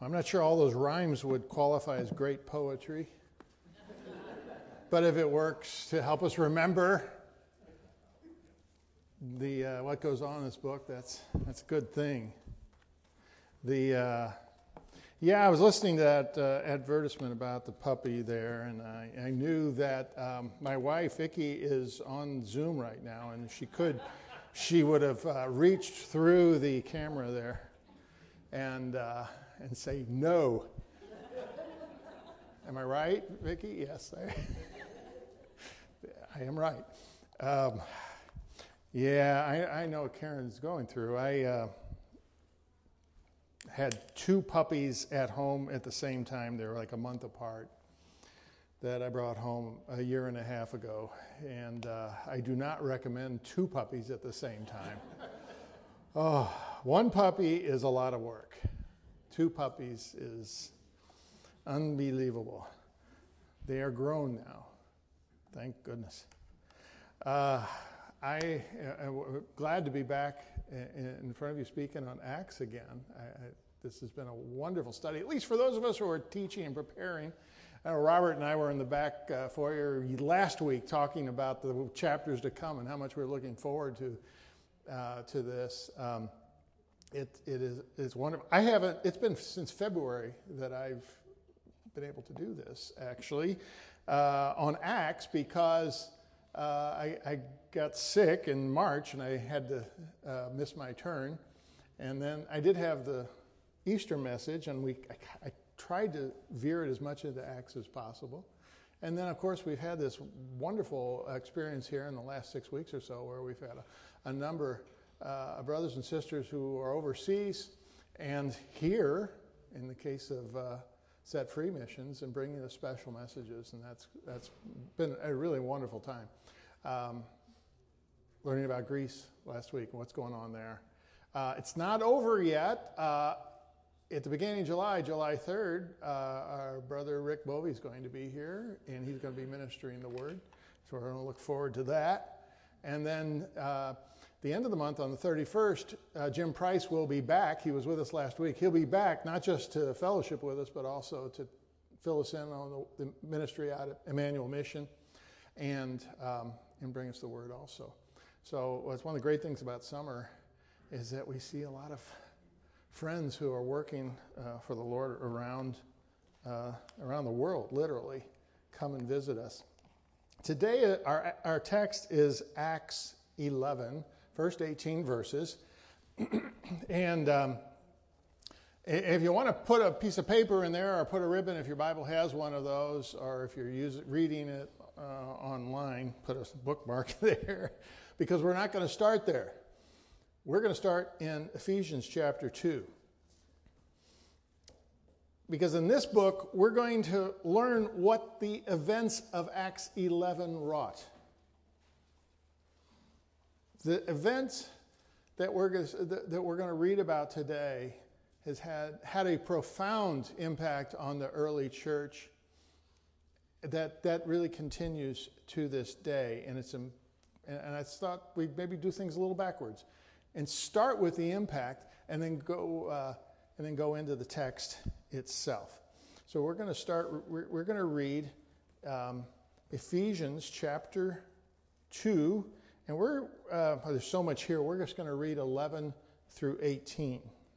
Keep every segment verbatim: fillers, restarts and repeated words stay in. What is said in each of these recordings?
I'm not sure all those rhymes would qualify as great poetry, but if it works to help us remember the uh, what goes on in this book, that's that's a good thing. The uh, yeah, I was listening to that uh, advertisement about the puppy there, and I, I knew that um, my wife Vicky is on Zoom right now, and if she could, she would have uh, reached through the camera there and uh, and say no. Am I right, Vicky? Yes, I, I am right. Um, yeah, I, I know what Karen's going through. I uh, had two puppies at home at the same time. They were like a month apart that I brought home a year and a half ago. And uh, I do not recommend two puppies at the same time. Oh, one puppy is a lot of work. Two puppies is unbelievable. They are grown now. Thank goodness. Uh, I am glad to be back in front of you speaking on Acts again. I, I, this has been a wonderful study, at least for those of us who are teaching and preparing. I know Robert and I were in the back uh, foyer last week talking about the chapters to come and how much we're looking forward to uh, to this. Um, it it is it's wonderful. I haven't. It's been since February that I've been able to do this actually uh, on Acts because uh, I, I got sick in March and I had to uh, miss my turn, and then I did have the Easter message, and we I, I tried to veer it as much into Acts as possible. And then, of course, we've had this wonderful experience here in the last six weeks or so where we've had a, a number uh, of brothers and sisters who are overseas and here, in the case of uh, Set Free Missions, and bringing us special messages. And that's that's been a really wonderful time. Um, learning about Greece last week and what's going on there. Uh, it's not over yet. Uh, At the beginning of July, July third, uh, our brother Rick Bovey is going to be here, and he's going to be ministering the word. So we're going to look forward to that. And then uh, the end of the month, on the thirty-first, uh, Jim Price will be back. He was with us last week. He'll be back not just to fellowship with us, but also to fill us in on the, the ministry out at Emmanuel Mission and, um, and bring us the word also. So it's one of the great things about summer is that we see a lot of friends who are working uh, for the Lord around uh, around the world, literally, come and visit us. Today, our our text is Acts eleven, first eighteen verses. And um, if you want to put a piece of paper in there or put a ribbon, if your Bible has one of those, or if you're using, reading it uh, online, put a bookmark there, because we're not going to start there. We're going to start in Ephesians chapter two. Because in this book, we're going to learn what the events of Acts eleven wrought. The events that we're going to, that we're going to read about today has had, had a profound impact on the early church that, that really continues to this day. And it's and I thought we'd maybe do things a little backwards and start with the impact, and then go uh, and then go into the text itself. So we're going to start. We're, we're going to read um, Ephesians chapter two, and we're uh, there's so much here. We're just going to read eleven through eighteen.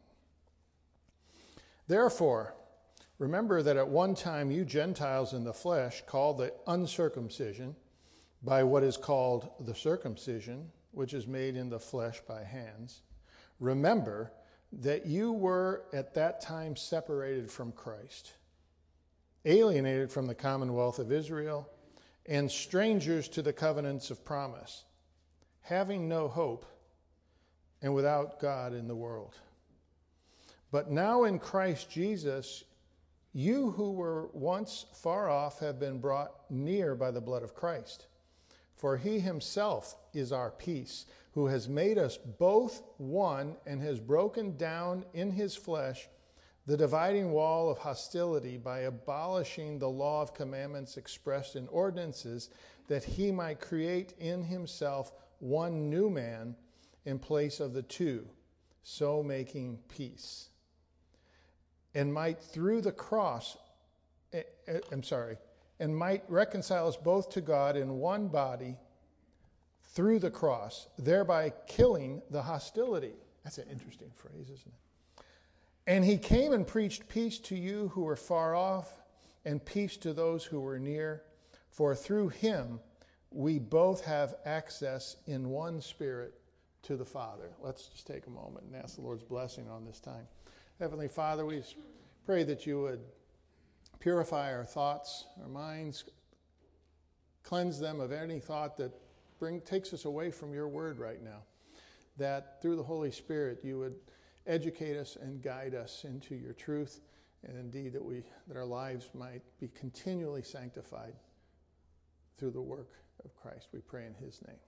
Therefore, remember that at one time you Gentiles in the flesh, called the uncircumcision by what is called the circumcision, which is made in the flesh by hands, remember that you were at that time separated from Christ, alienated from the commonwealth of Israel, and strangers to the covenants of promise, having no hope and without God in the world. But now in Christ Jesus, you who were once far off have been brought near by the blood of Christ. For he himself is our peace, who has made us both one and has broken down in his flesh the dividing wall of hostility by abolishing the law of commandments expressed in ordinances, that he might create in himself one new man in place of the two, so making peace. and might through the cross, I'm sorry, and might reconcile us both to God in one body through the cross, thereby killing the hostility. That's an interesting phrase, isn't it? And he came and preached peace to you who were far off, and peace to those who were near. For through him we both have access in one spirit to the Father. Let's just take a moment and ask the Lord's blessing on this time. Heavenly Father, we pray that you would purify our thoughts, our minds, cleanse them of any thought that bring takes us away from your word right now. That through the Holy Spirit you would educate us and guide us into your truth, and indeed that we that our lives might be continually sanctified through the work of Christ. We pray in his name.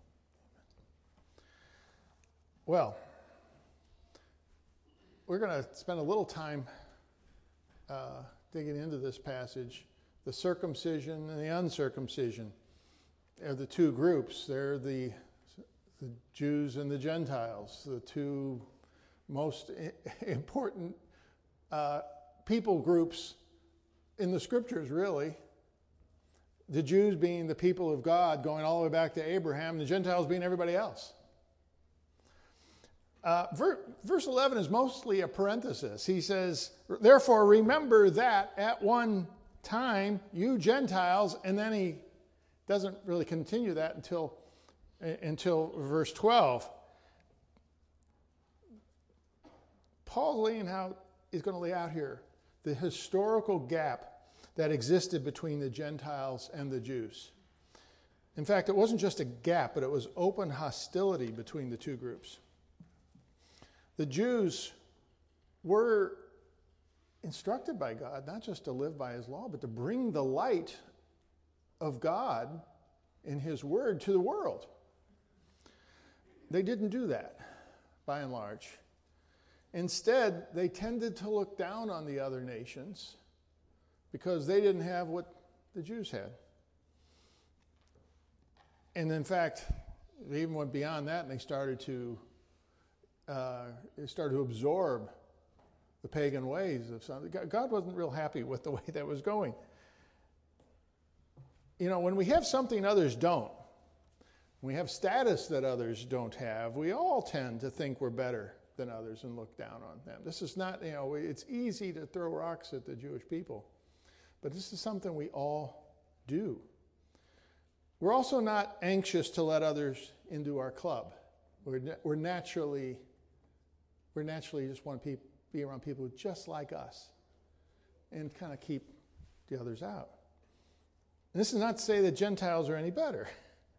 Well, we're going to spend a little time uh, digging into this passage. The circumcision and the uncircumcision are the two groups. They're the, the Jews and the Gentiles, the two most important uh, people groups in the scriptures, really. The Jews being the people of God, going all the way back to Abraham, and the Gentiles being everybody else. Uh, ver- verse eleven is mostly a parenthesis. He says, therefore remember that at one time you Gentiles, and then he doesn't really continue that until, until verse twelve. Paul laying out is going to lay out here the historical gap that existed between the Gentiles and the Jews. In fact, it wasn't just a gap, but it was open hostility between the two groups. The Jews were instructed by God not just to live by his law, but to bring the light of God in his word to the world. They didn't do that, by and large. Instead, they tended to look down on the other nations because they didn't have what the Jews had. And in fact, they even went beyond that and they started to uh, they started to absorb the pagan ways of something. God wasn't real happy with the way that was going. You know, when we have something others don't, when we have status that others don't have, we all tend to think we're better than others and look down on them. This is not, you know, it's easy to throw rocks at the Jewish people, but this is something we all do. We're also not anxious to let others into our club. We're, we're naturally, we're naturally just want to be around people just like us and kind of keep the others out. And this is not to say that Gentiles are any better.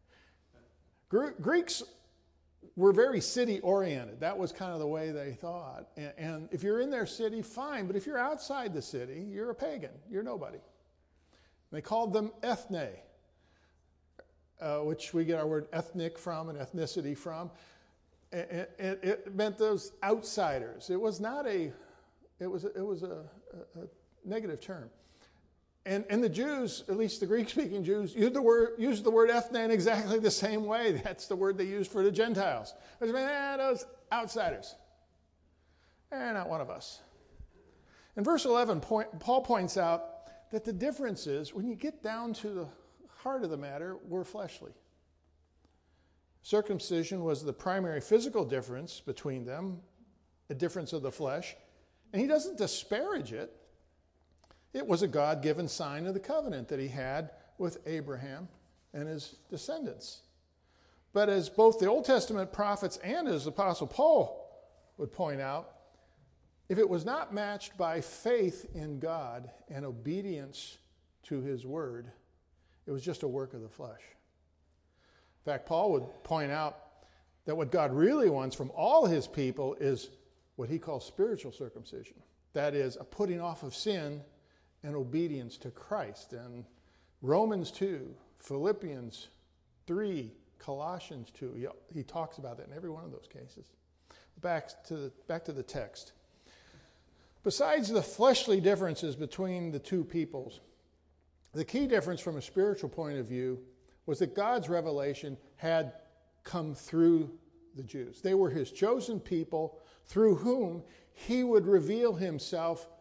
Greeks were very city-oriented. That was kind of the way they thought. And, and if you're in their city, fine. But if you're outside the city, you're a pagan. You're nobody. And they called them ethne, uh, which we get our word ethnic from and ethnicity from. It, it, it meant those outsiders. It was not a, it was, it was a, a, a negative term. And, and the Jews, at least the Greek-speaking Jews, used the word used the word ethne in exactly the same way. That's the word they used for the Gentiles. Which means, eh, those outsiders. They're not one of us. In verse eleven, point, Paul points out that the difference is, when you get down to the heart of the matter, we're fleshly. Circumcision was the primary physical difference between them, a difference of the flesh. And he doesn't disparage it. It was a God-given sign of the covenant that he had with Abraham and his descendants. But as both the Old Testament prophets and as Apostle Paul would point out, if it was not matched by faith in God and obedience to his word, it was just a work of the flesh. In fact, Paul would point out that what God really wants from all his people is what he calls spiritual circumcision. That is, a putting off of sin and obedience to Christ. And Romans two, Philippians three, Colossians two, he, he talks about that in every one of those cases. Back to the, back to the text. Besides the fleshly differences between the two peoples, the key difference from a spiritual point of view was that God's revelation had come through the Jews. They were his chosen people through whom he would reveal himself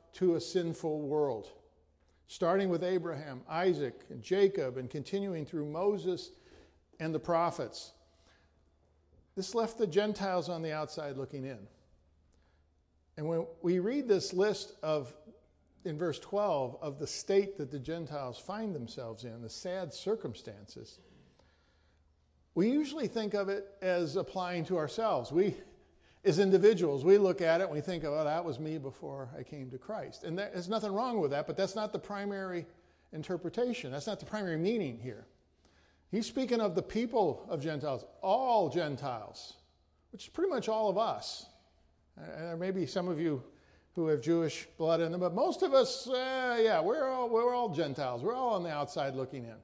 to a sinful world, starting with Abraham, Isaac, and Jacob, and continuing through Moses and the prophets. This left the Gentiles on the outside looking in. And when we read this list of, in verse twelve, of the state that the Gentiles find themselves in, the sad circumstances, we usually think of it as applying to ourselves. We, as individuals, we look at it and we think, oh, that was me before I came to Christ. And there, there's nothing wrong with that, but that's not the primary interpretation. That's not the primary meaning here. He's speaking of the people of Gentiles, all Gentiles, which is pretty much all of us. Uh, maybe some of you who have Jewish blood in them, but most of us, uh, yeah, we're all, we're all Gentiles. We're all on the outside looking in.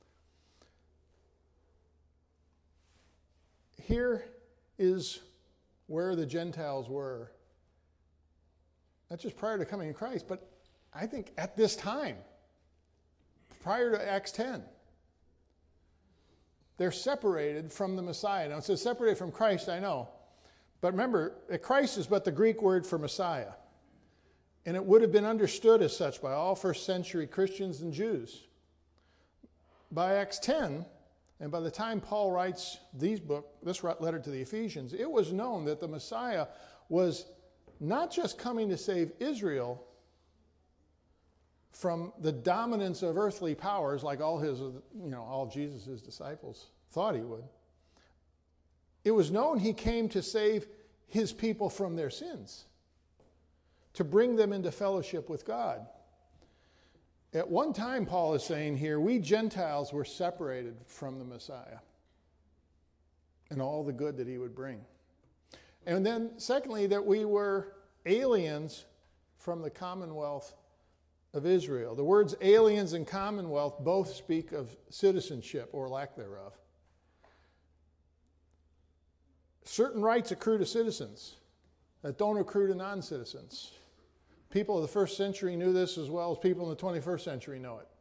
Here is where the Gentiles were, not just prior to coming to Christ, but I think at this time, prior to Acts ten. They're separated from the Messiah. Now it says separated from Christ, I know. But remember, Christ is but the Greek word for Messiah. And it would have been understood as such by all first century Christians and Jews. By Acts ten, and by the time Paul writes these book, this letter to the Ephesians, it was known that the Messiah was not just coming to save Israel from the dominance of earthly powers like all his, you know, all Jesus' disciples thought he would. It was known he came to save his people from their sins, to bring them into fellowship with God. At one time, Paul is saying here, we Gentiles were separated from the Messiah and all the good that he would bring. And then, secondly, that we were aliens from the commonwealth of Israel. The words aliens and commonwealth both speak of citizenship or lack thereof. Certain rights accrue to citizens that don't accrue to non-citizens. People of the first century knew this as well as people in the twenty-first century know it.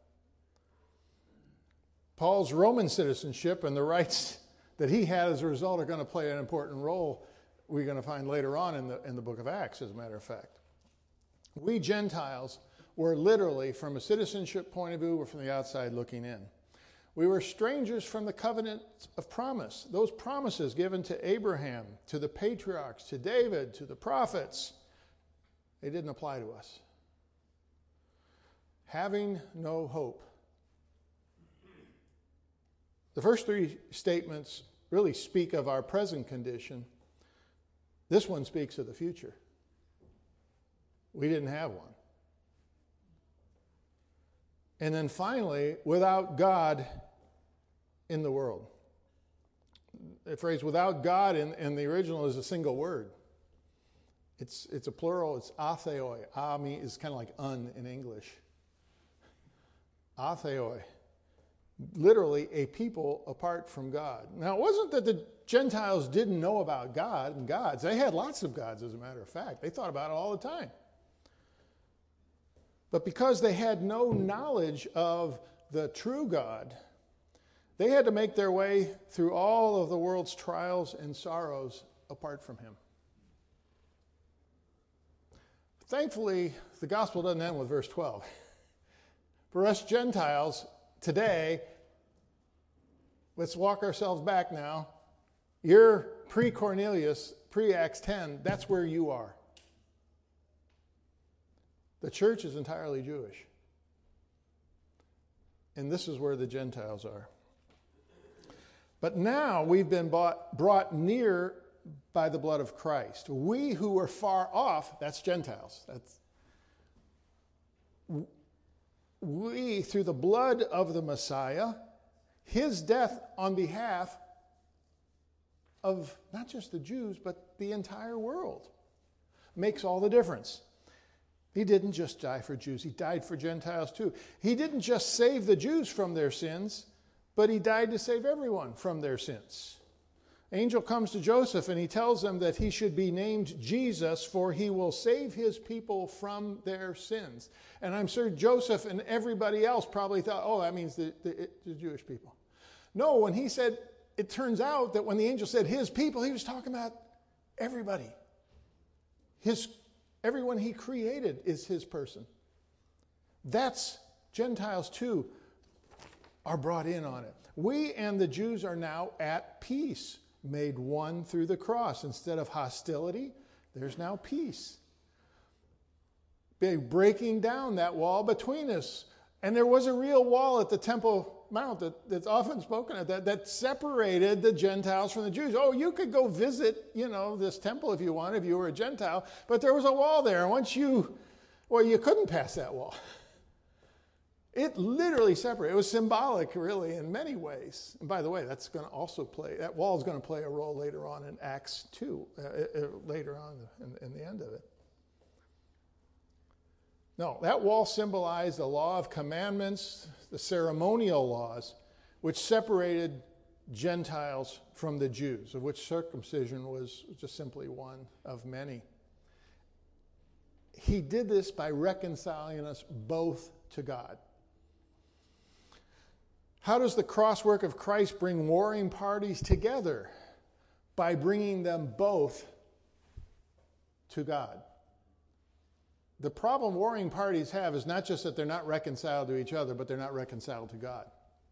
Paul's Roman citizenship and the rights that he had as a result are going to play an important role, we're going to find later on in the, in the book of Acts, as a matter of fact. We Gentiles were literally, from a citizenship point of view, we're from the outside looking in. We were strangers from the covenant of promise, those promises given to Abraham, to the patriarchs, to David, to the prophets. They didn't apply to us. Having no hope. The first three statements really speak of our present condition. This one speaks of the future. We didn't have one. And then finally, without God in the world. The phrase without God in, in the original is a single word. It's it's a plural, it's atheoi. A is kind of like un in English. Atheoi. Literally a people apart from God. Now, it wasn't that the Gentiles didn't know about God and gods. They had lots of gods, as a matter of fact. They thought about it all the time. But because they had no knowledge of the true God, they had to make their way through all of the world's trials and sorrows apart from him. Thankfully, the gospel doesn't end with verse twelve. For us Gentiles, today, let's walk ourselves back now. You're pre-Cornelius, pre-Acts ten, that's where you are. The church is entirely Jewish. And this is where the Gentiles are. But now we've been bought, brought near by the blood of Christ. We who were far off, that's Gentiles. That's we, through the blood of the Messiah, his death on behalf of not just the Jews, but the entire world, makes all the difference. He didn't just die for Jews. He died for Gentiles too. He didn't just save the Jews from their sins, but he died to save everyone from their sins. Angel comes to Joseph and he tells him that he should be named Jesus, for he will save his people from their sins. And I'm sure Joseph and everybody else probably thought, oh, that means the, the, the Jewish people. No, when he said, it turns out that when the angel said his people, he was talking about everybody. His Everyone he created is his person. That's, Gentiles too are brought in on it. We and the Jews are now at peace, made one through the cross. Instead of hostility, there's now peace. Big breaking down that wall between us. And there was a real wall at the Temple Mount that, that's often spoken of, that, that separated the Gentiles from the Jews. Oh, you could go visit, you know, this temple if you want, if you were a Gentile, but there was a wall there. And once you, well, you couldn't pass that wall. It literally separated. It was symbolic, really, in many ways. And by the way, that's going to also play, that wall is going to play a role later on in Acts two, uh, uh, later on in, in the end of it. No, that wall symbolized the law of commandments, the ceremonial laws, which separated Gentiles from the Jews, of which circumcision was just simply one of many. He did this by reconciling us both to God. How does the cross work of Christ bring warring parties together? By bringing them both to God. The problem warring parties have is not just that they're not reconciled to each other, but they're not reconciled to God.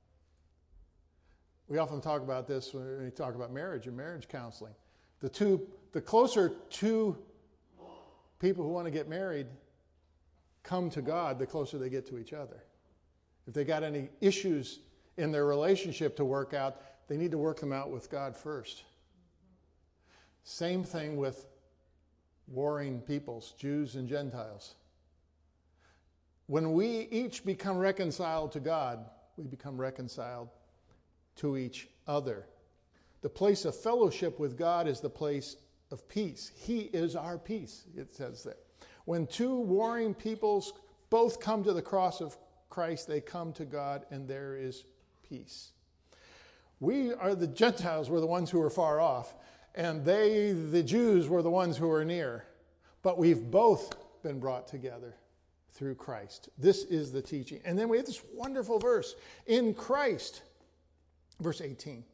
We often talk about this when we talk about marriage and marriage counseling. The two, the closer two people who want to get married come to God, the closer they get to each other. If they got any issues in their relationship to work out, they need to work them out with God first. Same thing with warring peoples, Jews and Gentiles. When we each become reconciled to God, we become reconciled to each other. The place of fellowship with God is the place of peace. He is our peace, it says there. When two warring peoples both come to the cross of Christ, they come to God, and there is peace. We are the Gentiles, were the ones who were far off, and they, the Jews, were the ones who were near. But we've both been brought together through Christ. This is the teaching. And then we have this wonderful verse. In Christ, verse eighteen.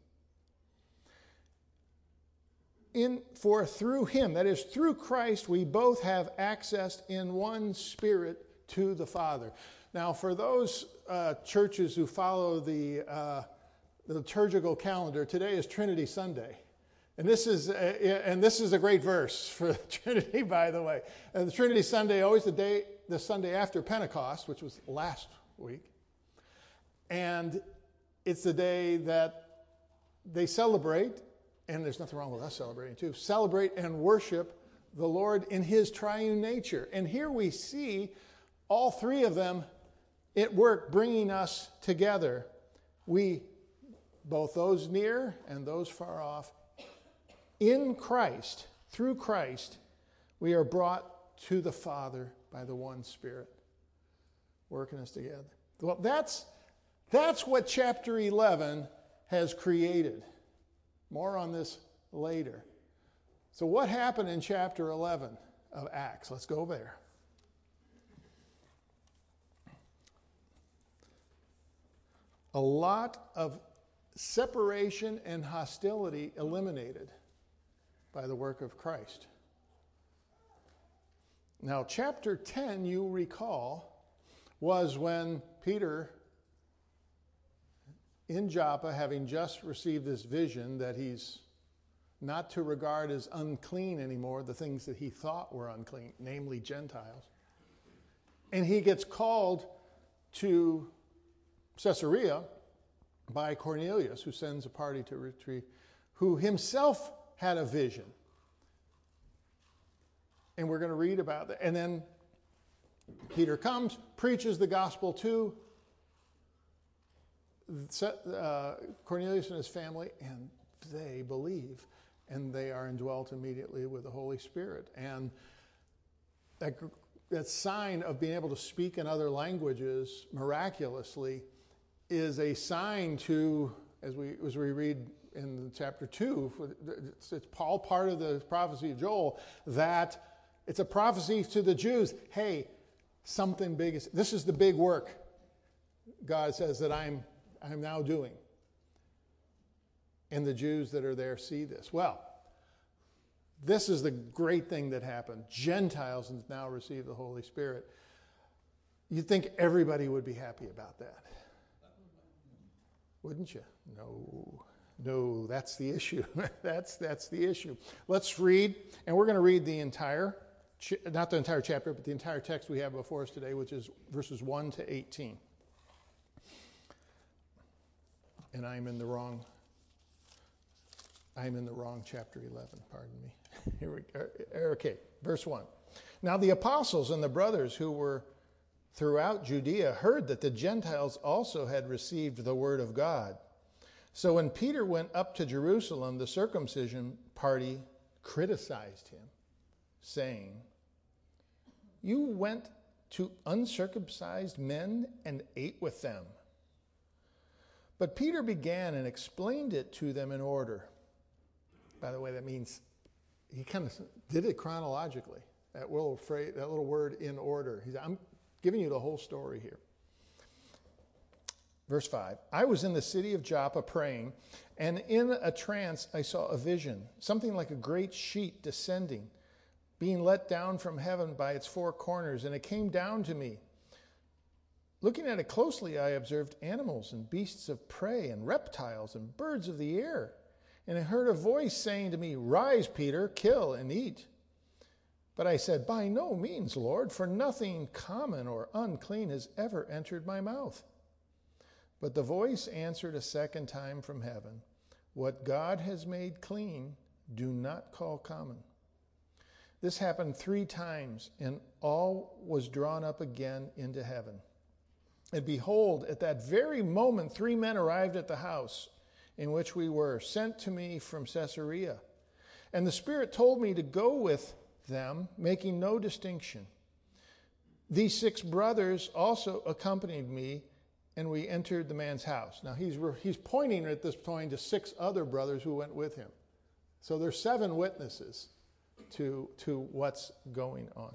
In, for through him, that is through Christ, we both have access in one spirit to the Father. Now, for those uh, churches who follow the, uh, the liturgical calendar, today is Trinity Sunday. And this is a, and this is a great verse for Trinity, by the way. And the Trinity Sunday, always the day, the Sunday after Pentecost, which was last week. And it's the day that they celebrate, and there's nothing wrong with us celebrating too, celebrate and worship the Lord in his triune nature. And here we see all three of them at work bringing us together. We, both those near and those far off, in Christ, through Christ, we are brought to the Father by the one Spirit, working us together. Well, that's, that's what chapter eleven has created. More on this later. So what happened in chapter eleven of Acts? Let's go there. A lot of separation and hostility eliminated by the work of Christ. Now, chapter ten, you recall, was when Peter, in Joppa, having just received this vision that he's not to regard as unclean anymore the things that he thought were unclean, namely Gentiles. And he gets called to Caesarea by Cornelius, who sends a party to retrieve, who himself had a vision. And we're going to read about that. And then Peter comes, preaches the gospel to uh, Cornelius and his family, and they believe. And they are indwelt immediately with the Holy Spirit. And that, that sign of being able to speak in other languages miraculously is a sign to, as we as we read in chapter two, it's, it's Paul, part of the prophecy of Joel, that it's a prophecy to the Jews. Hey, something big is, this is the big work God says that I'm I'm now doing. And the Jews that are there see this. Well, This is the great thing that happened. Gentiles now receive the Holy Spirit. You'd think everybody would be happy about that. Wouldn't you? No. No, that's the issue. that's that's the issue. Let's read, and we're going to read the entire, not the entire chapter, but the entire text we have before us today, which is verses one to eighteen. And I'm in the wrong, I'm in the wrong chapter eleven, pardon me. Here we go. Okay, verse one. Now the apostles and the brothers who were throughout Judea heard that the Gentiles also had received the word of God. So when Peter went up to Jerusalem, the circumcision party criticized him, saying, "You went to uncircumcised men and ate with them." But Peter began and explained it to them in order. By the way, that means he kind of did it chronologically. That little phrase, that little word, "in order." He's, I'm giving you the whole story here. Verse five, I was in the city of Joppa praying, and in a trance I saw a vision, something like a great sheet descending, being let down from heaven by its four corners, and it came down to me. Looking at it closely, I observed animals and beasts of prey and reptiles and birds of the air. And I heard a voice saying to me, "Rise, Peter, kill and eat." But I said, "By no means, Lord, for nothing common or unclean has ever entered my mouth." But the voice answered a second time from heaven, "What God has made clean, do not call common." This happened three times, and all was drawn up again into heaven. And behold, at that very moment, three men arrived at the house in which we were, sent to me from Caesarea. And the Spirit told me to go with them, making no distinction. These six brothers also accompanied me, and we entered the man's house. Now, he's, he's pointing at this point to six other brothers who went with him. So there's seven witnesses to, to what's going on.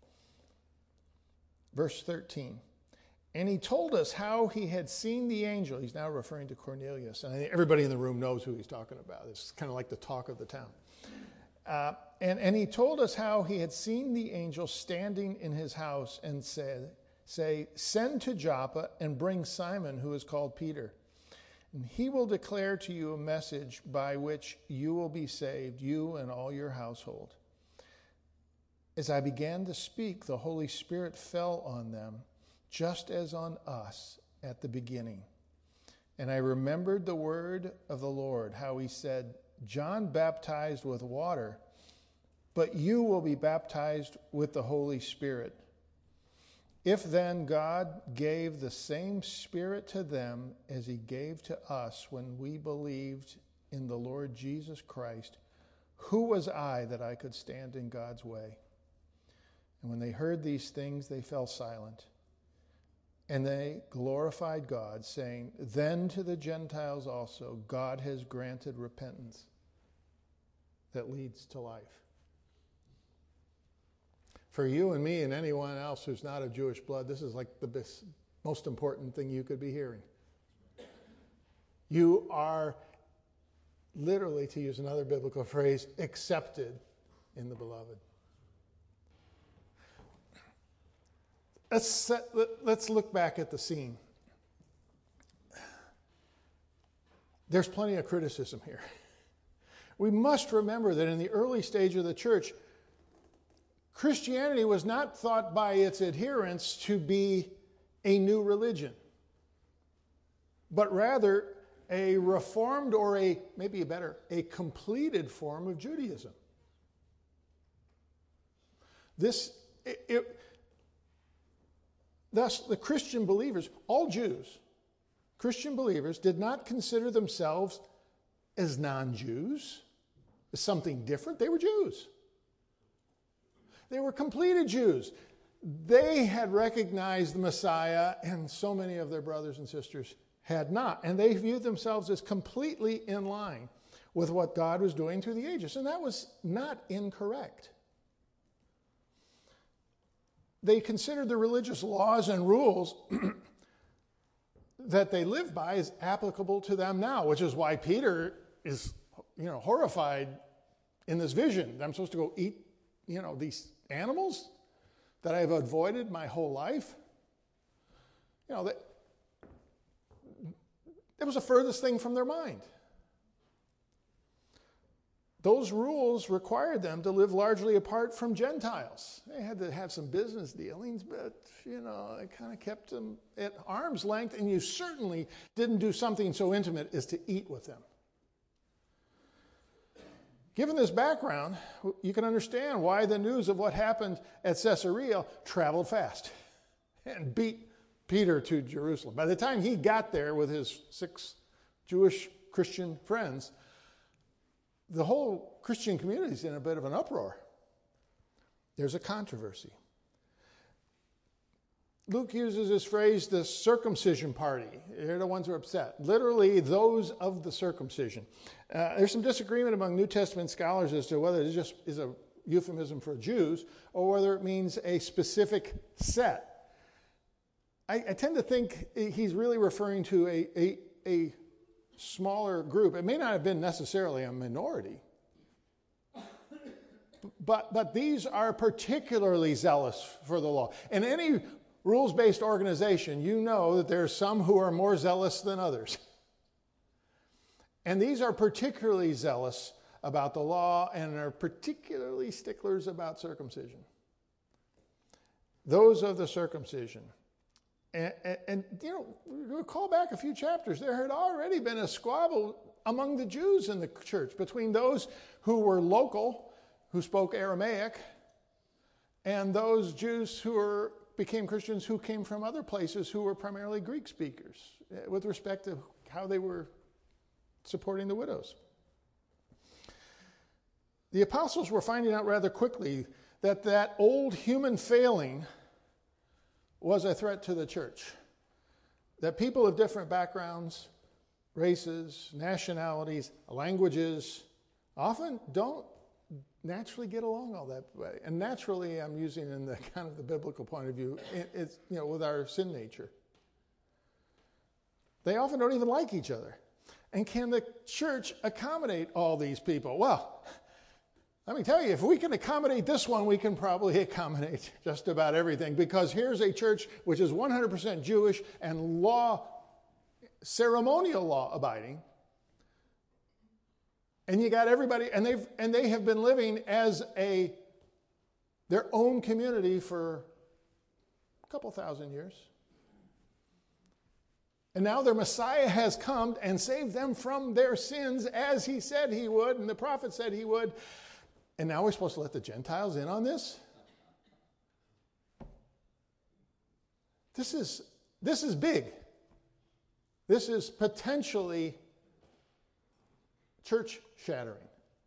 Verse thirteen. And he told us how he had seen the angel. He's now referring to Cornelius. And I think everybody in the room knows who he's talking about. It's kind of like the talk of the town. Uh, and, and he told us how he had seen the angel standing in his house and said, say, "Send to Joppa and bring Simon, who is called Peter. And he will declare to you a message by which you will be saved, you and all your household." As I began to speak, the Holy Spirit fell on them, just as on us at the beginning. And I remembered the word of the Lord, how he said, "John baptized with water, but you will be baptized with the Holy Spirit." If then God gave the same Spirit to them as he gave to us when we believed in the Lord Jesus Christ, who was I that I could stand in God's way? And when they heard these things, they fell silent. And they glorified God, saying, "Then to the Gentiles also God has granted repentance that leads to life." For you and me and anyone else who's not of Jewish blood, this is like the best, most important thing you could be hearing. You are literally, to use another biblical phrase, accepted in the beloved. Let's, set, let, let's look back at the scene. There's plenty of criticism here. We must remember that in the early stage of the church, Christianity was not thought by its adherents to be a new religion, but rather a reformed or a, maybe a better, a completed form of Judaism. This, it, it, thus, the Christian believers, all Jews, Christian believers, did not consider themselves as non-Jews, as something different. They were Jews. They were completed Jews. They had recognized the Messiah, and so many of their brothers and sisters had not. And they viewed themselves as completely in line with what God was doing through the ages. And that was not incorrect. They considered the religious laws and rules that they lived by as applicable to them now, which is why Peter is, you know, horrified in this vision, I'm supposed to go eat, you know, these animals that I've avoided my whole life. You know, that, that was the furthest thing from their mind. Those rules required them to live largely apart from Gentiles. They had to have some business dealings, but, you know, it kind of kept them at arm's length, and you certainly didn't do something so intimate as to eat with them. Given this background, you can understand why the news of what happened at Caesarea traveled fast and beat Peter to Jerusalem. By the time he got there with his six Jewish Christian friends, the whole Christian community is in a bit of an uproar. There's a controversy. Luke uses this phrase, the circumcision party. They're the ones who are upset. Literally, those of the circumcision. Uh, there's some disagreement among New Testament scholars as to whether it just is a euphemism for Jews or whether it means a specific set. I, I tend to think he's really referring to a, a, a smaller group. It may not have been necessarily a minority, but, but these are particularly zealous for the law. And any rules-based organization, you know that there are some who are more zealous than others. And these are particularly zealous about the law and are particularly sticklers about circumcision. Those of the circumcision. And, and, and you know, recall back a few chapters, there had already been a squabble among the Jews in the church between those who were local, who spoke Aramaic, and those Jews who were became Christians who came from other places who were primarily Greek speakers with respect to how they were supporting the widows. The apostles were finding out rather quickly that that old human failing was a threat to the church. That people of different backgrounds, races, nationalities, languages often don't naturally get along all that way. And naturally, I'm using in the kind of the biblical point of view, it's, you know, with our sin nature. They often don't even like each other. And can the church accommodate all these people? Well, let me tell you, if we can accommodate this one, we can probably accommodate just about everything, because here's a church which is one hundred percent Jewish and law, ceremonial law abiding. And you got everybody, and they've and they have been living as a their own community for a couple thousand years. And now their Messiah has come and saved them from their sins as he said he would, and the prophet said he would. And now we're supposed to let the Gentiles in on this? This is this is big. This is potentially church shattering.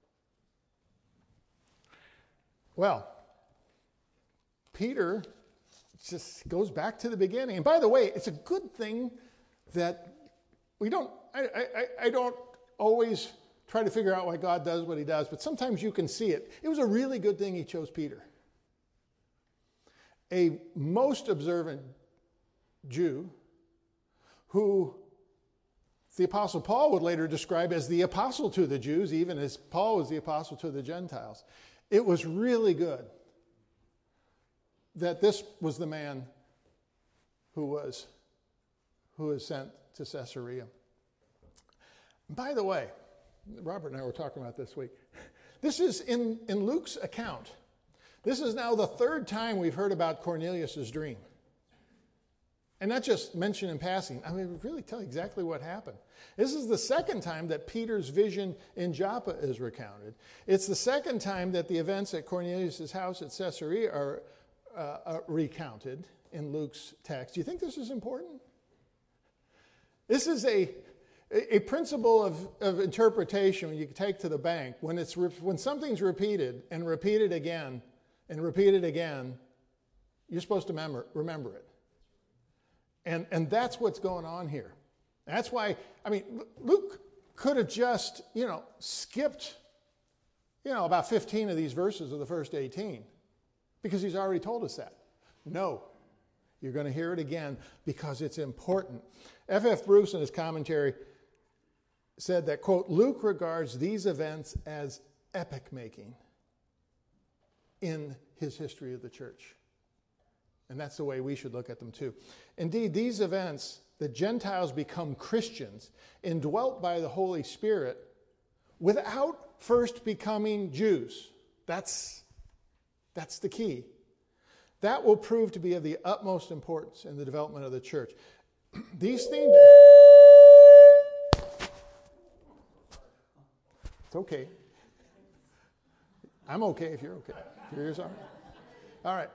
Well, Peter just goes back to the beginning. And by the way, it's a good thing that we don't, I, I, I don't always try to figure out why God does what he does, but sometimes you can see it. It was a really good thing he chose Peter. A most observant Jew who the Apostle Paul would later describe as the apostle to the Jews, even as Paul was the apostle to the Gentiles. It was really good that this was the man who was, who was sent to Caesarea. By the way, Robert and I were talking about this week. This is in, in Luke's account. This is now the third time we've heard about Cornelius' dream. And not just mentioned in passing. I mean, really tell exactly what happened. This is the second time that Peter's vision in Joppa is recounted. It's the second time that the events at Cornelius' house at Caesarea are uh, uh, recounted in Luke's text. Do you think this is important? This is a, a principle of, of interpretation you can take to the bank. When, it's re- when something's repeated and repeated again and repeated again, you're supposed to remember, remember it. And, and that's what's going on here. That's why, I mean, Luke could have just, you know, skipped, you know, about fifteen of these verses of the first eighteen because he's already told us that. No, you're going to hear it again because it's important. F F Bruce in his commentary said that, quote, Luke regards these events as epic making in his history of the church. And that's the way we should look at them too. Indeed, these events, the Gentiles become Christians, indwelt by the Holy Spirit, without first becoming Jews. That's, that's the key. That will prove to be of the utmost importance in the development of the church. These things... It's okay. I'm okay if you're okay. You're sorry. All right.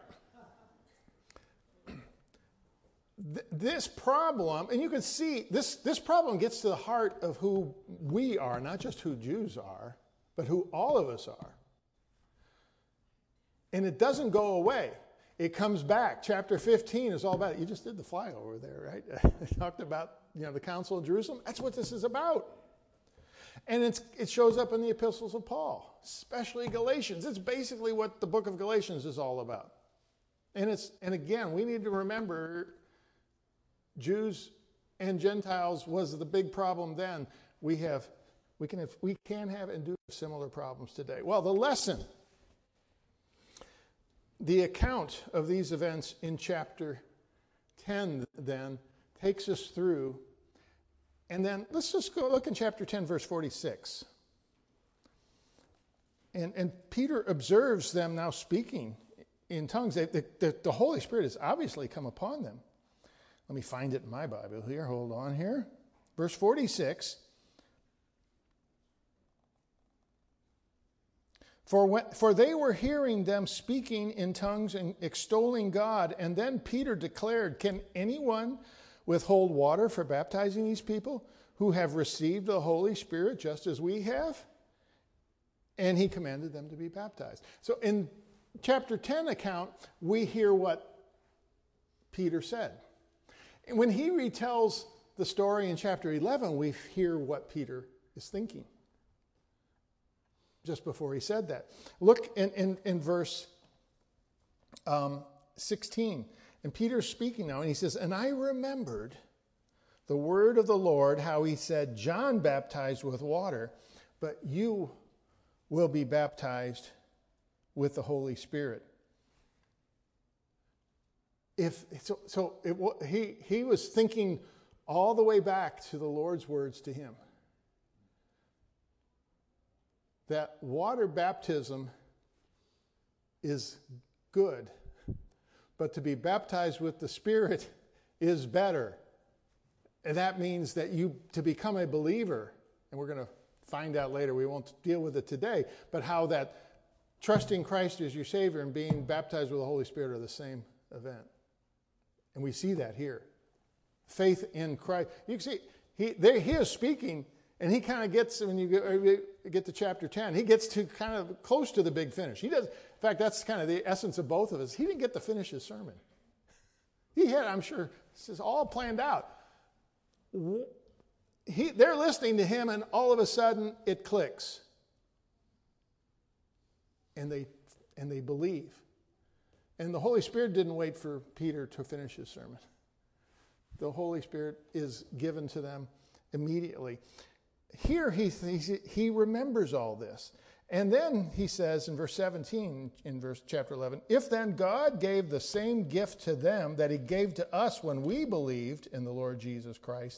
Th- this problem, and you can see, this, this problem gets to the heart of who we are, not just who Jews are, but who all of us are. And it doesn't go away. It comes back. Chapter fifteen is all about it. You just did the flyover there, right? I talked about, you know, the Council of Jerusalem. That's what this is about. And it's, it shows up in the epistles of Paul, especially Galatians. It's basically what the book of Galatians is all about. And it's and again, we need to remember Jews and Gentiles was the big problem then. We have we can have we can have and do have similar problems today. Well, the lesson, the account of these events in chapter ten then takes us through. And then let's just go look in chapter ten, verse forty-six. And, and Peter observes them now speaking in tongues. They, the, the, the Holy Spirit has obviously come upon them. Let me find it in my Bible here. Hold on here. Verse forty-six. For, when, for they were hearing them speaking in tongues and extolling God. And then Peter declared, can anyone withhold water for baptizing these people who have received the Holy Spirit just as we have? And he commanded them to be baptized. So in chapter ten account, we hear what Peter said. And when he retells the story in chapter eleven, we hear what Peter is thinking just before he said that. Look in, in, in verse um, sixteen. And Peter's speaking now, and he says, and I remembered the word of the Lord, how he said, John baptized with water, but you will be baptized with the Holy Spirit. If so, so it, he he was thinking all the way back to the Lord's words to him. That water baptism is good, but to be baptized with the Spirit is better. And that means that you, to become a believer, and we're going to find out later, we won't deal with it today, but how that trusting Christ as your Savior and being baptized with the Holy Spirit are the same event. And we see that here. Faith in Christ. You can see, he, there, he is speaking, and he kind of gets, when you get, get to chapter ten, he gets to kind of close to the big finish. He does. In fact, that's kind of the essence of both of us. He didn't get to finish his sermon. He had, I'm sure, this is all planned out. He, they're listening to him, and all of a sudden it clicks, and they and they believe. And the Holy Spirit didn't wait for Peter to finish his sermon. The Holy Spirit is given to them immediately. Here he he, he remembers all this. And then he says in verse seventeen, in verse chapter eleven, if then God gave the same gift to them that he gave to us when we believed in the Lord Jesus Christ,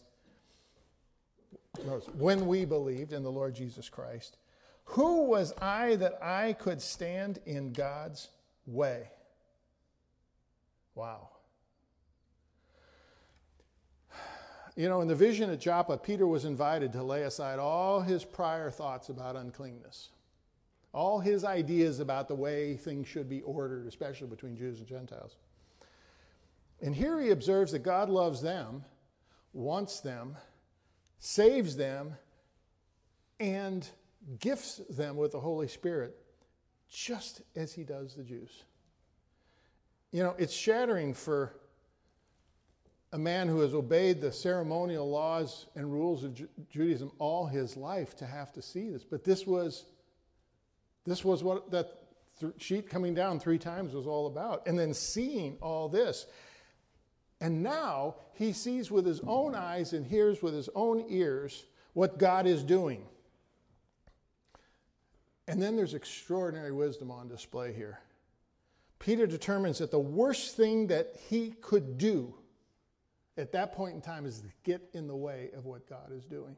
when we believed in the Lord Jesus Christ, who was I that I could stand in God's way? Wow. You know, in the vision at Joppa, Peter was invited to lay aside all his prior thoughts about uncleanness, all his ideas about the way things should be ordered, especially between Jews and Gentiles. And here he observes that God loves them, wants them, saves them, and gifts them with the Holy Spirit, just as he does the Jews. You know, it's shattering for a man who has obeyed the ceremonial laws and rules of Ju- Judaism all his life to have to see this. But this was, this was what that th- sheet coming down three times was all about. And then seeing all this. And now he sees with his own eyes and hears with his own ears what God is doing. And then there's extraordinary wisdom on display here. Peter determines that the worst thing that he could do at that point in time is to get in the way of what God is doing.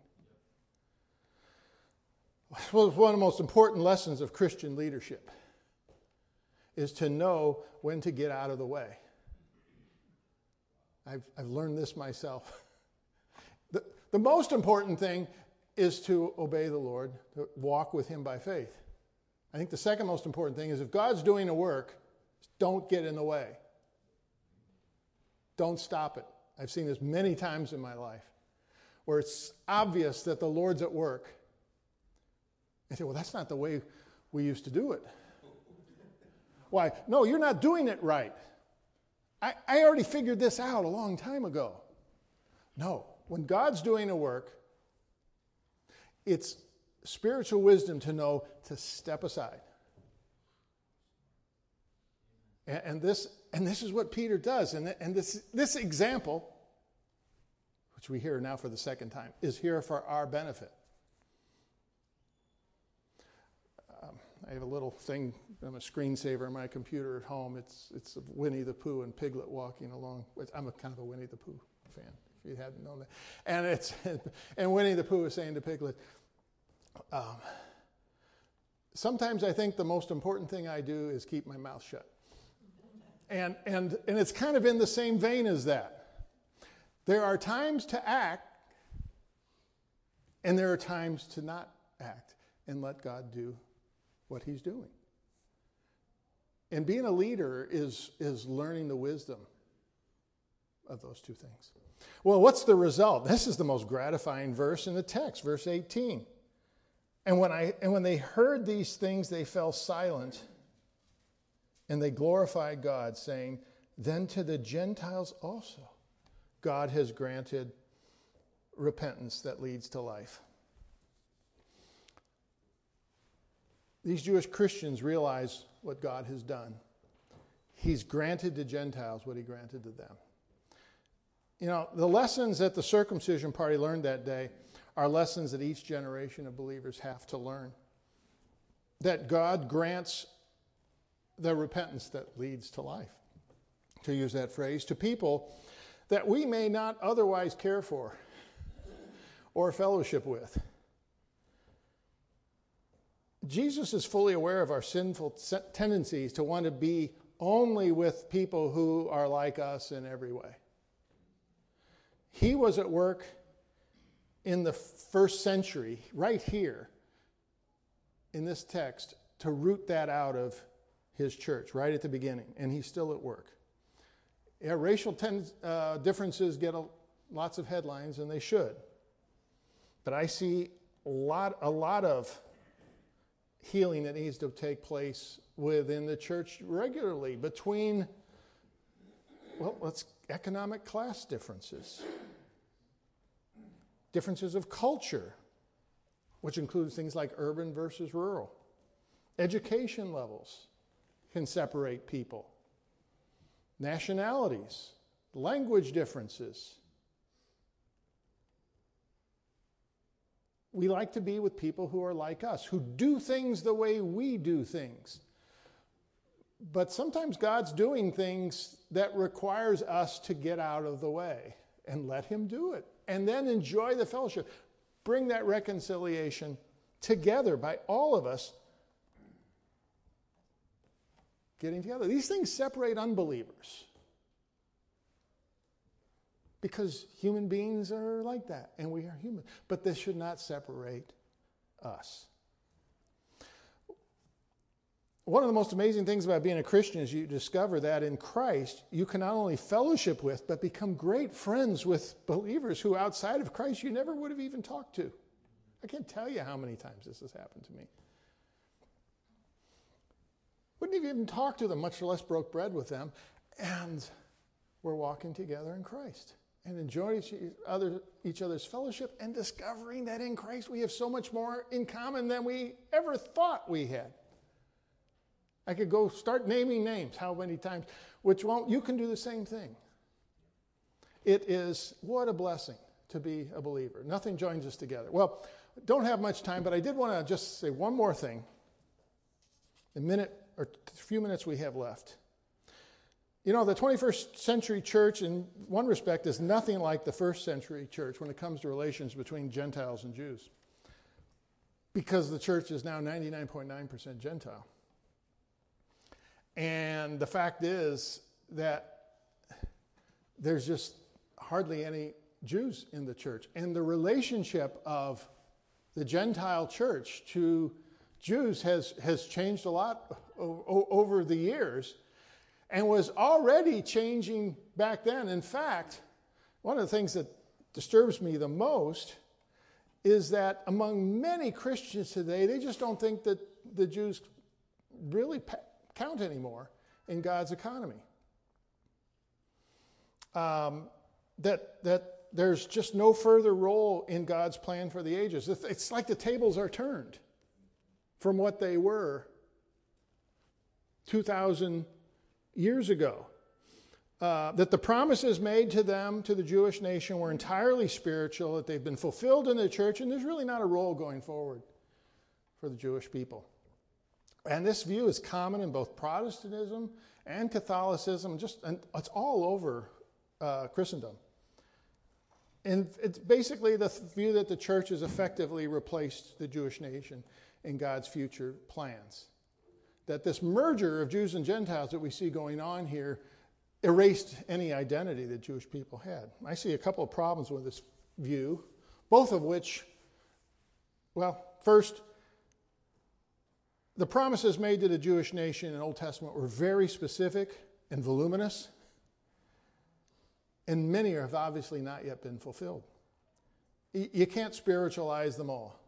Well, one of the most important lessons of Christian leadership is to know when to get out of the way. I've, I've learned this myself. The, the most important thing is to obey the Lord, to walk with him by faith. I think the second most important thing is if God's doing a work, don't get in the way. Don't stop it. I've seen this many times in my life where it's obvious that the Lord's at work. I say, well, that's not the way we used to do it. Why? No, you're not doing it right. I, I already figured this out a long time ago. No, when God's doing a work, it's spiritual wisdom to know to step aside. And, and this and this is what Peter does. And, and this, this example, which we hear now for the second time, is here for our benefit. Um, I have a little thing, I'm a screensaver on my computer at home. It's it's Winnie the Pooh and Piglet walking along. I'm a kind of a Winnie the Pooh fan, if you hadn't known that. And it's and Winnie the Pooh is saying to Piglet, um, sometimes I think the most important thing I do is keep my mouth shut. And and and it's kind of in the same vein as that. There are times to act, and there are times to not act and let God do what he's doing. And being a leader is, is learning the wisdom of those two things. Well, what's the result? This is the most gratifying verse in the text, verse eighteen. And when I and when they heard these things, they fell silent, and they glorified God, saying, then to the Gentiles also God has granted repentance that leads to life. These Jewish Christians realize what God has done. He's granted to Gentiles what he granted to them. You know, the lessons that the circumcision party learned that day are lessons that each generation of believers have to learn. That God grants the repentance that leads to life, to use that phrase, to people that we may not otherwise care for or fellowship with. Jesus is fully aware of our sinful tendencies to want to be only with people who are like us in every way. He was at work in the first century, right here in this text, to root that out of his church, right at the beginning, and he's still at work. Yeah, racial ten, uh, differences get a, lots of headlines, and they should. But I see a lot, a lot of healing that needs to take place within the church regularly between, well, let's economic class differences, differences of culture, which includes things like urban versus rural. Education levels can separate people. Nationalities, language differences. We like to be with people who are like us, who do things the way we do things. But sometimes God's doing things that requires us to get out of the way and let him do it. And then enjoy the fellowship. Bring that reconciliation together by all of us getting together. These things separate unbelievers. Because human beings are like that, and we are human. But this should not separate us. One of the most amazing things about being a Christian is you discover that in Christ, you can not only fellowship with, but become great friends with believers who outside of Christ you never would have even talked to. I can't tell you how many times this has happened to me. Wouldn't have even talked to them, much less broke bread with them. And we're walking together in Christ and enjoying each, other, each other's fellowship and discovering that in Christ we have so much more in common than we ever thought we had. I could go start naming names, how many times, which won't, you can do the same thing. It is, what a blessing to be a believer. Nothing joins us together. Well, don't have much time, but I did want to just say one more thing. the minute or the few minutes we have left. You know, the twenty-first century church, in one respect, is nothing like the first century church when it comes to relations between Gentiles and Jews, because the church is now ninety-nine point nine percent Gentile. And the fact is that there's just hardly any Jews in the church. And the relationship of the Gentile church to Jews has, has changed a lot o- over the years, and was already changing back then. In fact, one of the things that disturbs me the most is that among many Christians today, they just don't think that the Jews really pa- count anymore in God's economy. Um, that that there's just no further role in God's plan for the ages. It's like the tables are turned from what they were two thousand years ago. Uh, that the promises made to them, to the Jewish nation, were entirely spiritual, that they've been fulfilled in the church, and there's really not a role going forward for the Jewish people. And this view is common in both Protestantism and Catholicism, just and it's all over uh, Christendom. And it's basically the view that the church has effectively replaced the Jewish nation in God's future plans. That this merger of Jews and Gentiles that we see going on here erased any identity that Jewish people had. I see a couple of problems with this view, both of which, well, first, the promises made to the Jewish nation in the Old Testament were very specific and voluminous, and many have obviously not yet been fulfilled. You can't spiritualize them all.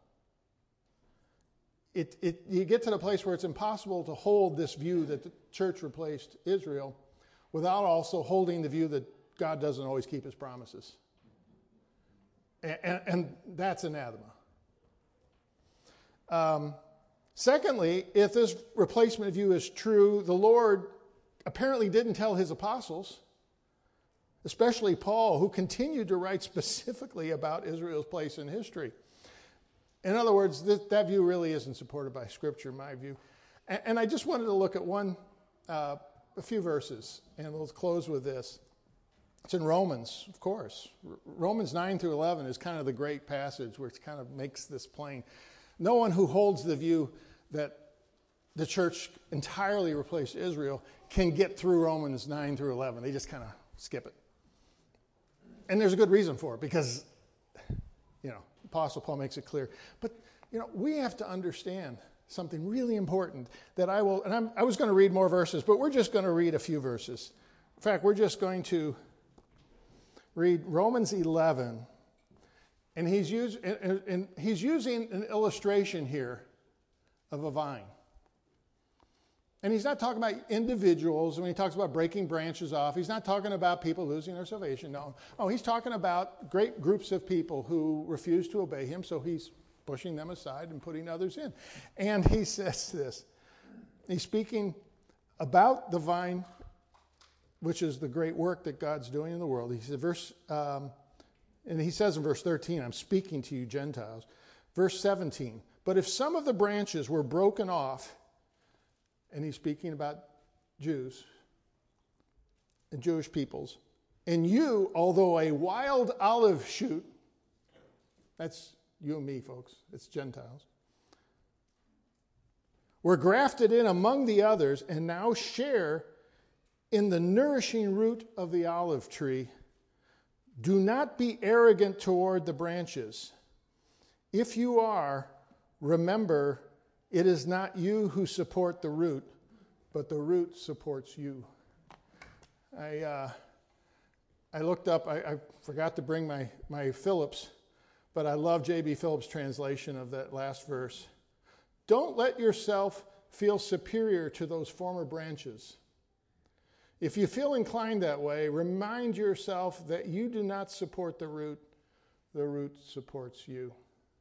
It, it, you get to the place where it's impossible to hold this view that the church replaced Israel without also holding the view that God doesn't always keep his promises. And, and, and that's anathema. Um, secondly, if this replacement view is true, the Lord apparently didn't tell his apostles, especially Paul, who continued to write specifically about Israel's place in history. In other words, th- that view really isn't supported by Scripture, in my view. And, and I just wanted to look at one, uh, a few verses, and we'll close with this. It's in Romans, of course. R- Romans nine through eleven is kind of the great passage where it kind of makes this plain. No one who holds the view that the church entirely replaced Israel can get through Romans nine through eleven. They just kind of skip it. And there's a good reason for it, because, you know, Apostle Paul makes it clear. But, you know, we have to understand something really important that I will, and I'm, I was going to read more verses, but we're just going to read a few verses. In fact, we're just going to read Romans eleven, and he's, use, and, and he's using an illustration here of a vine. And he's not talking about individuals. When he talks about breaking branches off, he's not talking about people losing their salvation. No. Oh, he's talking about great groups of people who refuse to obey him, so he's pushing them aside and putting others in. And he says this. He's speaking about the vine, which is the great work that God's doing in the world. He says, verse, um, and he says in verse thirteen, I'm speaking to you Gentiles. Verse seventeen, but if some of the branches were broken off, and he's speaking about Jews and Jewish peoples, and you, although a wild olive shoot, that's you and me, folks, it's Gentiles, were grafted in among the others and now share in the nourishing root of the olive tree, do not be arrogant toward the branches. If you are, remember, it is not you who support the root, but the root supports you. I uh, I looked up, I, I forgot to bring my, my Phillips, but I love J B Phillips' translation of that last verse. Don't let yourself feel superior to those former branches. If you feel inclined that way, remind yourself that you do not support the root, the root supports you.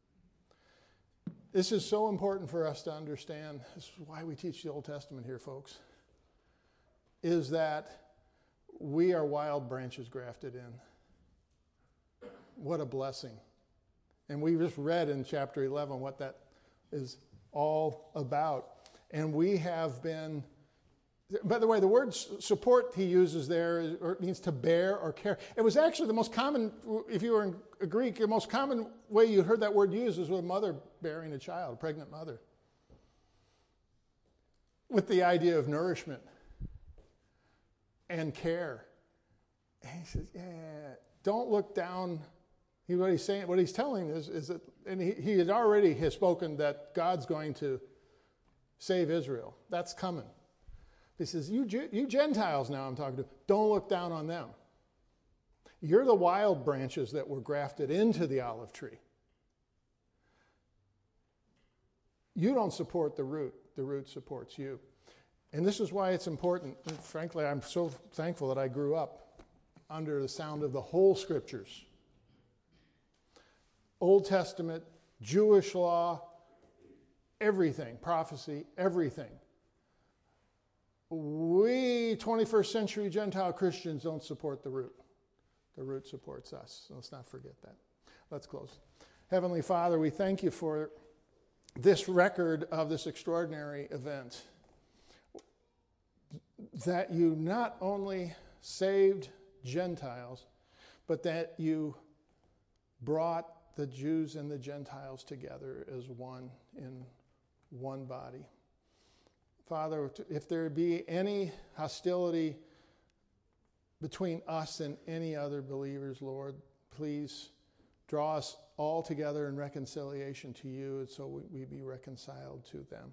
This is so important for us to understand. This is why we teach the Old Testament here, folks, is that we are wild branches grafted in. What a blessing. And we just read in chapter eleven what that is all about. And we have been, by the way, the word support he uses there is, or it means to bear or care. It was actually the most common, if you were in Greek, the most common way you heard that word used was with a mother bearing a child, a pregnant mother, with the idea of nourishment and care. And he says, yeah, don't look down. He, what he's saying, what he's telling is, is that, and he, he had already has spoken that God's going to save Israel. That's coming. He says, you, you Gentiles now I'm talking to, don't look down on them. You're the wild branches that were grafted into the olive tree. You don't support the root. The root supports you. And this is why it's important. And frankly, I'm so thankful that I grew up under the sound of the whole scriptures. Old Testament, Jewish law, everything, prophecy, everything. We, twenty-first century Gentile Christians, don't support the root. The root supports us. So let's not forget that. Let's close. Heavenly Father, we thank you for this record of this extraordinary event. That you not only saved Gentiles, but that you brought the Jews and the Gentiles together as one in one body. Father, if there be any hostility between us and any other believers, Lord, please draw us all together in reconciliation to you, so we, we be reconciled to them.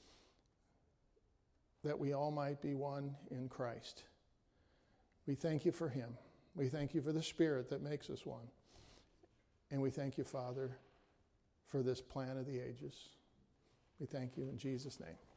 That we all might be one in Christ. We thank you for him. We thank you for the Spirit that makes us one. And we thank you, Father, for this plan of the ages. We thank you in Jesus' name.